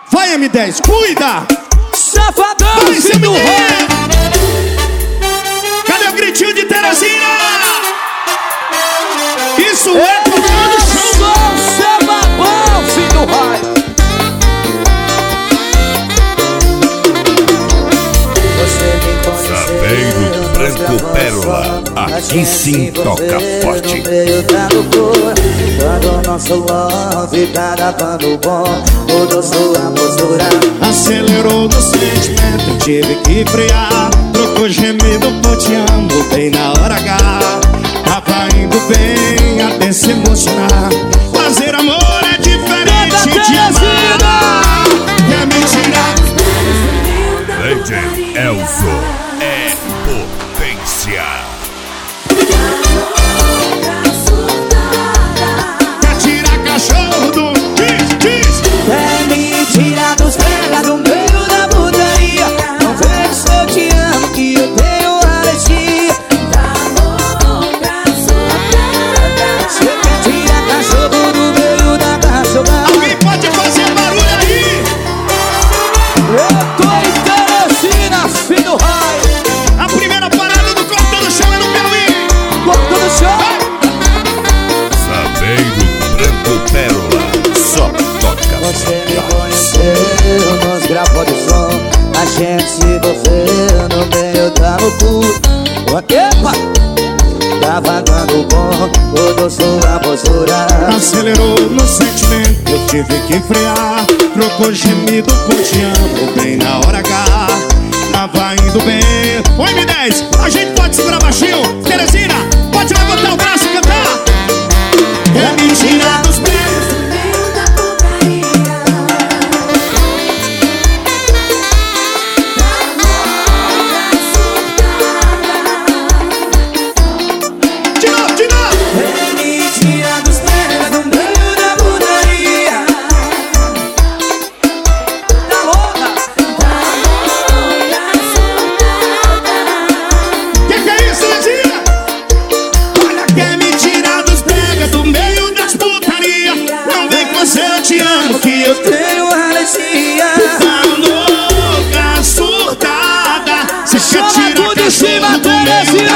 Vai, M10, cuida! Safadão, Vai, filho do rei! Cadê o gritinho de Terezinha? Isso é tocando chão! Você é babão, filho do rei! Saveiro Branco Pérola, aqui sim toca forte. Quando o nosso love tá gravando bom, mudou sua postura. Acelerou no sentimento, tive que frear. Trocou gemido por te amo bem na hora H. Tava indo bem até se emocionar. Fazer amor é diferente de amar. É mentira. Legend Elzo é potência. Quer tirar cachorro do diz. É mentira dos pega do meio da putaria. Não vejo se eu te amo que eu tenho alergia. Você quer tirar cachorro do meio da cachorrada? Alguém pode fazer barulho aí? Eu tô em Teresina, filho do rei! A primeira parada do Cortando Chão é no Piauí. Cortando chão! Saveiro Branco Pérola, só toca Você me forte. conheceu nos gravou de som. A gente se envolveu no meio da loucura. Epa! Tava dando bom, mudou sua postura. Acelerou no sentimento, eu tive que frear. Trocou gemido por te amo bem na hora H. Tava indo bem. Oi, M10, a gente pode segurar baixinho. Teresina, pode levantar o braço e cantar. É mentira dos pés. De novo. É mentira dos pés no meio da putaria. Tá louca? Que é isso, Teresina? Olha que é mentira dos pega do meio das putaria. Não vem com você, eu te amo que eu Tenho alergia. tá louca, surtada. Você quer Chama tirar tudo em cima, cachorro do meio Teresina!